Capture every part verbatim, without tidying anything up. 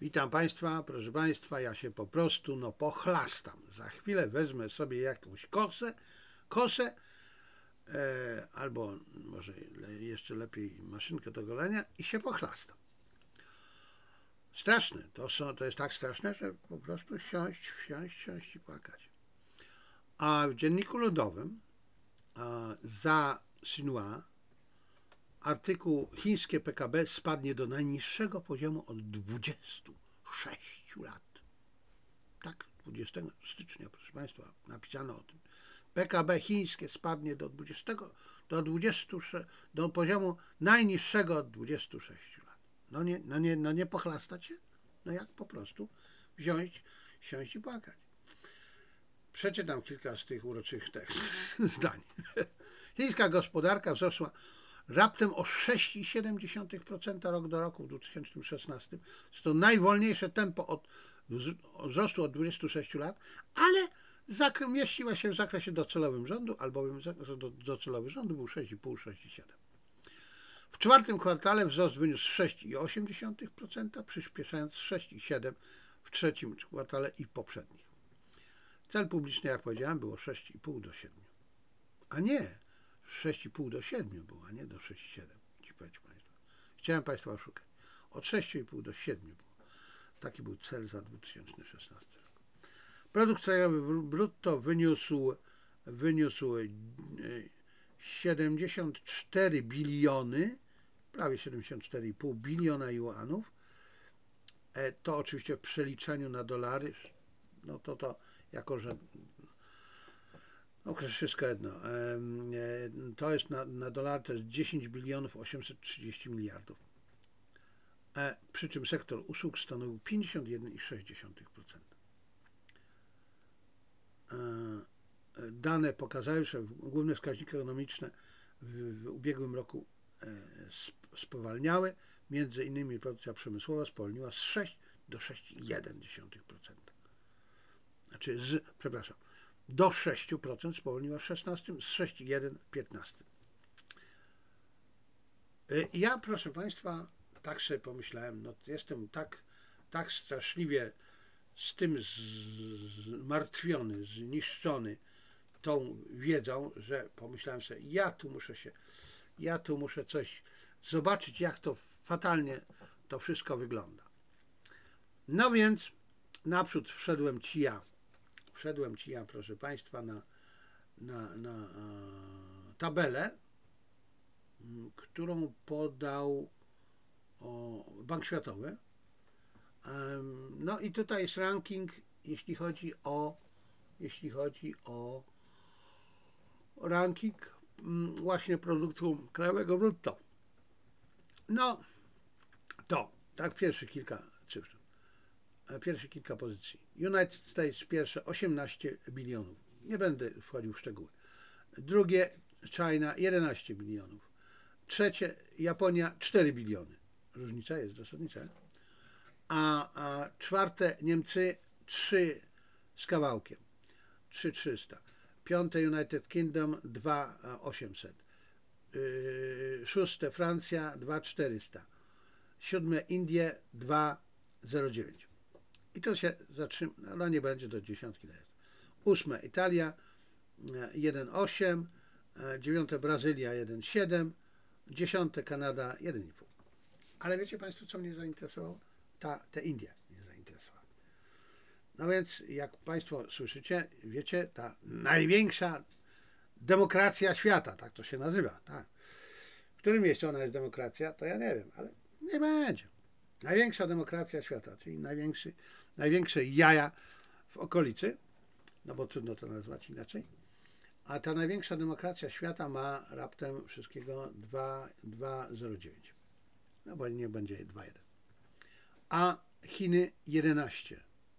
Witam Państwa, proszę Państwa, ja się po prostu no pochlastam. Za chwilę wezmę sobie jakąś kosę, kosę e, albo może jeszcze lepiej maszynkę do golenia i się pochlastam. Straszne, to, są, to jest tak straszne, że po prostu siąść, wsiąść, siąść i płakać. A w Dzienniku Ludowym a, za Xinhua artykuł chińskie P K B spadnie do najniższego poziomu od dwudziestu sześciu lat. Tak, dwudziestego stycznia, proszę Państwa, napisano o tym. P K B chińskie spadnie do dwudziestego, do dwudziestu, do poziomu najniższego od dwudziestu sześciu lat. No nie, no nie, no nie pochlastać się? No jak po prostu wziąć, siąść i płakać. Przeczytam kilka z tych uroczych tekstów, zdań. Chińska gospodarka wzrosła raptem o sześć przecinek siedem procent rok do roku w dwa tysiące szesnastym. Jest to najwolniejsze tempo od wzrostu od dwudziestu sześciu lat, ale mieściła się w zakresie docelowym rządu, albowiem docelowy rządu był sześć przecinek pięć do sześć przecinek siedem. W czwartym kwartale wzrost wyniósł sześć przecinek osiem procent, przyspieszając sześć przecinek siedem procent w trzecim kwartale i poprzednich. Cel publiczny, jak powiedziałem, było sześć przecinek pięć do siedmiu. A nie, sześć przecinek pięć do siedmiu było, a nie do sześć przecinek siedem. Chciałem Państwa oszukać. Od sześć przecinek pięć do siedmiu było. Taki był cel za dwa tysiące szesnasty rok. Produkt krajowy brutto wyniósł, wyniósł siedemdziesiąt cztery biliony, prawie siedemdziesiąt cztery i pół biliona juanów. To oczywiście w przeliczeniu na dolary, no to to jako, że no wszystko jedno. To jest na, na dolar to jest dziesięć bilionów osiemset trzydzieści miliardów. Przy czym sektor usług stanowił pięćdziesiąt jeden przecinek sześć procent. Dane pokazały, że główne wskaźniki ekonomiczne w, w ubiegłym roku spowalniały. Między innymi produkcja przemysłowa spowolniła z sześć do sześć przecinek jeden procent. Znaczy z, przepraszam, do sześć procent spowolniła w szesnastym, z sześć przecinek jeden w piętnastym. Ja, proszę Państwa, tak sobie pomyślałem, no jestem tak, tak straszliwie z tym zmartwiony, zniszczony tą wiedzą, że pomyślałem sobie, ja tu muszę się, ja tu muszę coś zobaczyć, jak to fatalnie to wszystko wygląda. No więc naprzód wszedłem ci ja, wszedłem ci ja, proszę Państwa, na, na, na tabelę, którą podał o, Bank Światowy. No i tutaj jest ranking, jeśli chodzi o jeśli chodzi o ranking właśnie produktu krajowego brutto. No to tak pierwsze kilka cyfr, pierwsze kilka pozycji. United States pierwsze osiemnaście bilionów. Nie będę wchodził w szczegóły. Drugie China jedenaście bilionów. Trzecie Japonia cztery biliony. Różnica jest zasadnicza. A, a czwarte Niemcy trzy z kawałkiem. trzy tysiące trzysta. Piąte United Kingdom dwa tysiące osiemset. Yy, szóste Francja dwa tysiące czterysta. Siódme Indie dwa tysiące zero dziewięć. I to się zatrzyma, no nie będzie do dziesiątki. Ósme Italia jeden przecinek osiem. Dziewiąte Brazylia jeden przecinek siedem. Dziesiąte Kanada jeden przecinek pięć. Ale wiecie Państwo, co mnie zainteresowało? Ta, te Indie mnie zainteresowały. No więc, jak Państwo słyszycie, wiecie, ta największa demokracja świata, tak to się nazywa, tak. W którym miejscu ona jest demokracja, to ja nie wiem, ale nie będzie. Największa demokracja świata, czyli największy, największe jaja w okolicy, no bo trudno to nazwać inaczej, a ta największa demokracja świata ma raptem wszystkiego dwa przecinek zero dziewięć. No bo nie będzie dwa przecinek jeden. A Chiny jedenaście.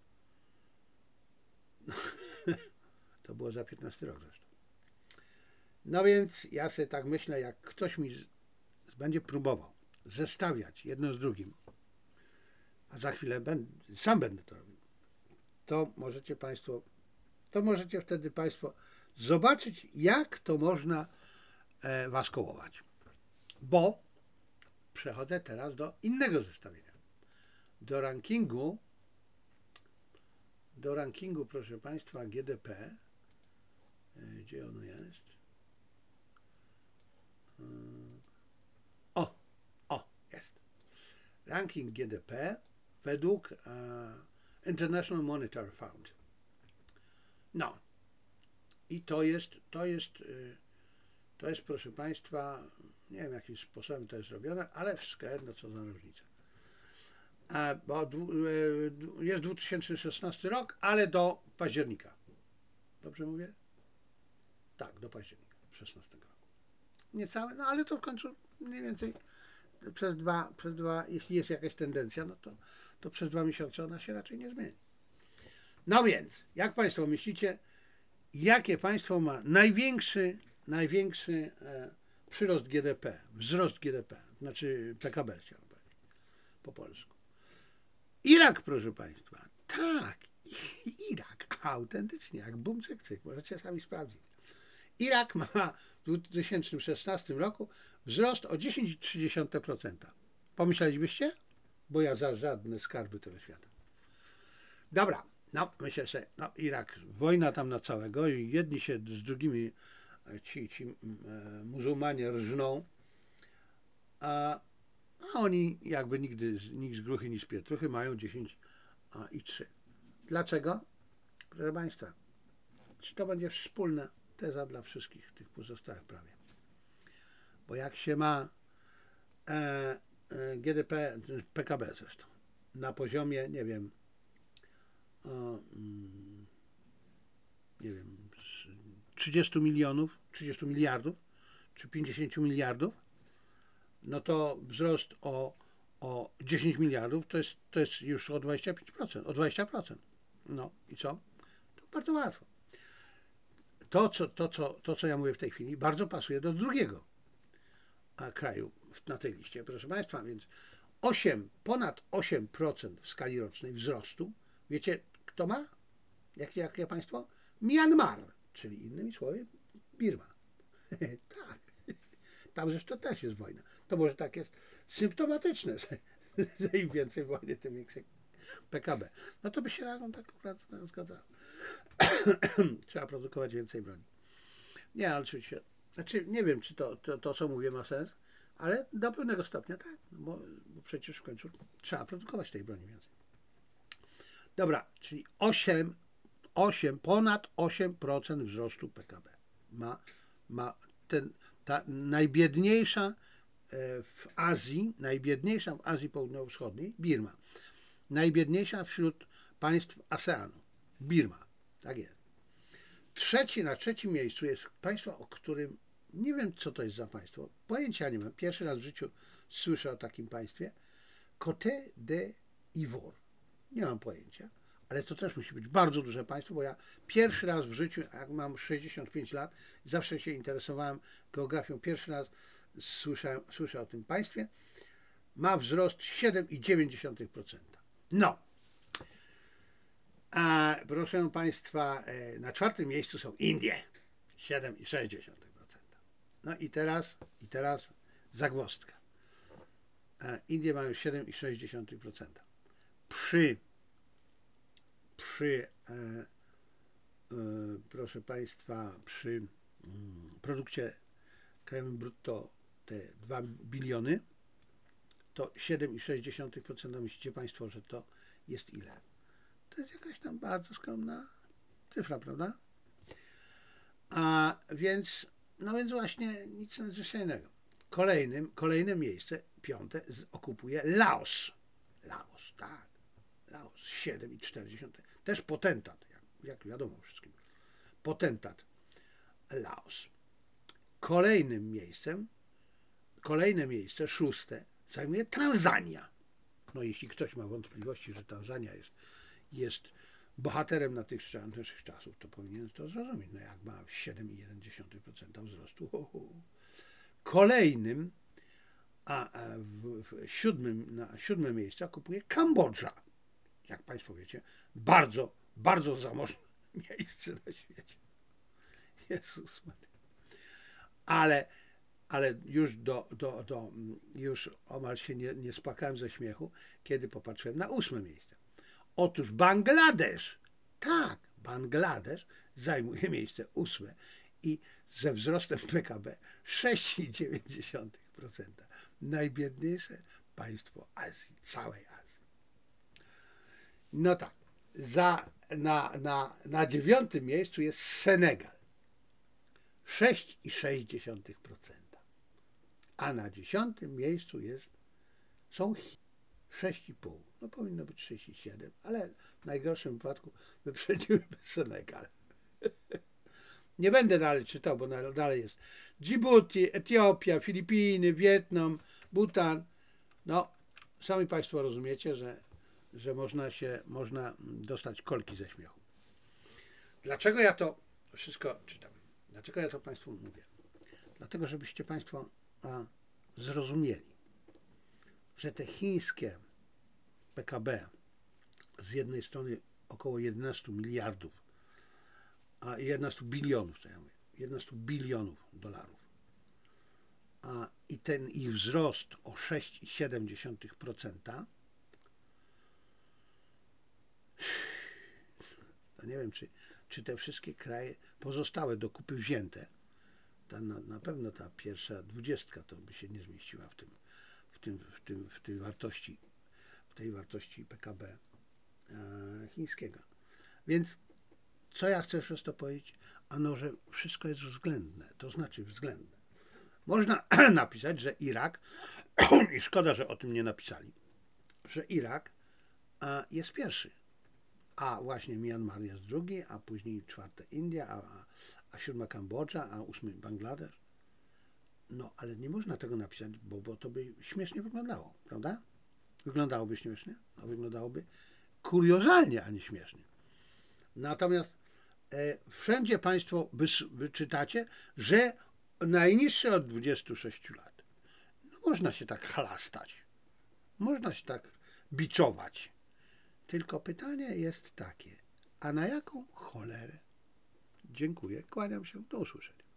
To było za piętnasty rok zresztą. No więc ja sobie tak myślę, jak ktoś mi będzie próbował zestawiać jedno z drugim, a za chwilę będę, sam będę to robił, to możecie Państwo, to możecie wtedy Państwo zobaczyć, jak to można e, was kołować. Bo przechodzę teraz do innego zestawienia. do rankingu, do rankingu, proszę Państwa, G D P, gdzie ono jest? O, o, jest. Ranking G D P według uh, International Monetary Fund. No. I to jest, to jest, to jest, proszę Państwa, nie wiem jakim sposobem to jest robione, ale wszystko jedno, co za różnica. A, bo jest dwa tysiące szesnasty rok, ale do października. Dobrze mówię? Tak, do października szesnastego roku. Niecałe, no ale to w końcu mniej więcej przez dwa, przez dwa, jeśli jest jakaś tendencja, no to, to przez dwa miesiące ona się raczej nie zmieni. No więc, jak Państwo myślicie, jakie państwo ma największy, największy e, przyrost G D P, wzrost G D P, znaczy P K B chciałem powiedzieć po polsku? Irak, proszę Państwa. Tak, Irak, autentycznie, jak bum cyk cyk, możecie sami sprawdzić. Irak ma w dwa tysiące szesnastym roku wzrost o dziesięć przecinek trzy procent. Pomyślelibyście? Bo ja za żadne skarby tego świata. Dobra, no myślę sobie, no Irak, wojna tam na całego i jedni się z drugimi, ci, ci e, muzułmanie rżną, a, a oni jakby nigdy, nikt z gruchy, ni z pietruchy mają dziesięć i trzy. Dlaczego? Proszę Państwa, czy to będzie wspólna teza dla wszystkich tych pozostałych prawie? Bo jak się ma e, e, G D P, P K B zresztą, na poziomie, nie wiem, o, mm, nie wiem, trzydzieści milionów, trzydzieści miliardów, czy pięćdziesiąt miliardów, no to wzrost o, o dziesięć miliardów to jest, to jest już o dwadzieścia pięć procent, o dwadzieścia procent. No i co? To bardzo łatwo. To co, to, co, to, co ja mówię w tej chwili, bardzo pasuje do drugiego kraju na tej liście, proszę Państwa, więc osiem, ponad osiem procent w skali rocznej wzrostu. Wiecie, kto ma? Jakie, jakie państwo? Myanmar, czyli innymi słowy Birma. Tak, tam zresztą też jest wojna. To może tak jest symptomatyczne, że, że im więcej wojny, tym większe P K B. No to by się razem tak akurat zgadzało. Trzeba produkować więcej broni. Nie, ale oczywiście, znaczy nie wiem, czy to, to, to co mówię ma sens, ale do pewnego stopnia tak, bo, bo przecież w końcu trzeba produkować tej broni więcej. Dobra, czyli osiem, osiem, ponad osiem procent wzrostu P K B ma, ma ten, ta najbiedniejsza w Azji, najbiedniejsza w Azji Południowo-Wschodniej, Birma. Najbiedniejsza wśród państw ASEANu, Birma. Tak jest. Trzeci, na trzecim miejscu jest państwo, o którym nie wiem, co to jest za państwo. Pojęcia nie mam. Pierwszy raz w życiu słyszę o takim państwie. Côte d'Ivoire. Nie mam pojęcia, ale to też musi być bardzo duże państwo, bo ja pierwszy raz w życiu, jak mam sześćdziesiąt pięć lat, zawsze się interesowałem geografią, pierwszy raz słyszałem, słyszę o tym państwie. Ma wzrost siedem przecinek dziewięć procent. No. A proszę Państwa, na czwartym miejscu są Indie. siedem przecinek sześć procent. No i teraz, i teraz zagwozdka. Indie mają siedem przecinek sześć procent. Przy, przy e, e, proszę Państwa, przy mm, produkcie krajowym brutto te dwa biliony, to siedem przecinek sześć procent. Myślicie Państwo, że to jest ile? To jest jakaś tam bardzo skromna cyfra, prawda? A więc, no więc właśnie nic nadzwyczajnego. Kolejnym, kolejne miejsce, piąte, okupuje Laos. Laos, tak. Laos, siedem przecinek cztery. Też potentat, jak, jak wiadomo wszystkim. Potentat Laos. Kolejnym miejscem, kolejne miejsce, szóste, zajmuje Tanzania. No jeśli ktoś ma wątpliwości, że Tanzania jest, jest bohaterem na tych naszych czasów, to powinien to zrozumieć. No jak ma siedem przecinek jeden procent wzrostu. Ho, ho. Kolejnym, a w, w siódmym, na siódme miejsce okupuje Kambodża. Jak Państwo wiecie, bardzo, bardzo zamożne miejsce na świecie. Jezus Maria. Ale ale już do, do, do już omal się nie, nie spłakałem ze śmiechu, kiedy popatrzyłem na ósme miejsce. Otóż Bangladesz, tak, Bangladesz zajmuje miejsce ósme i ze wzrostem P K B sześć przecinek dziewięć procent. Najbiedniejsze państwo Azji, całej Azji. No tak, za, na, na, na dziewiątym miejscu jest Senegal, sześć przecinek sześć procent. A na dziesiątym miejscu jest, są Chiny, sześć przecinek pięć. No powinno być sześć przecinek siedem, ale w najgorszym wypadku wyprzedziłyby Senegal. Nie będę dalej czytał, bo dalej jest Djibouti, Etiopia, Filipiny, Wietnam, Butan. No, sami Państwo rozumiecie, że, że można się, można dostać kolki ze śmiechu. Dlaczego ja to wszystko czytam? Dlaczego ja to Państwu mówię? Dlatego, żebyście Państwo a, zrozumieli, że te chińskie P K B z jednej strony około jedenaście miliardów, a jedenaście bilionów, co ja mówię, jedenaście bilionów dolarów, a i ten ich wzrost o sześć przecinek siedem procent, to nie wiem, czy, czy te wszystkie kraje pozostałe do kupy wzięte, ta, na, na pewno ta pierwsza dwudziestka to by się nie zmieściła w tym, w tym, w tym, w tej wartości, w tej wartości P K B e, chińskiego. Więc co ja chcę przez to powiedzieć? Ano, że wszystko jest względne, to znaczy względne. Można napisać, że Irak, i szkoda, że o tym nie napisali, że Irak a, jest pierwszy, a właśnie Myanmar jest drugi, a później czwarte India, a, a siódma Kambodża, a ósmy Bangladesz. No, ale nie można tego napisać, bo, bo to by śmiesznie wyglądało, prawda? Wyglądałoby śmiesznie, a wyglądałoby kuriozalnie, a nie śmiesznie. Natomiast e, wszędzie Państwo wyczytacie, że najniższe od dwudziestu sześciu lat. No, można się tak chlastać, można się tak biczować. Tylko pytanie jest takie, a na jaką cholerę? Dziękuję, kłaniam się, do usłyszenia.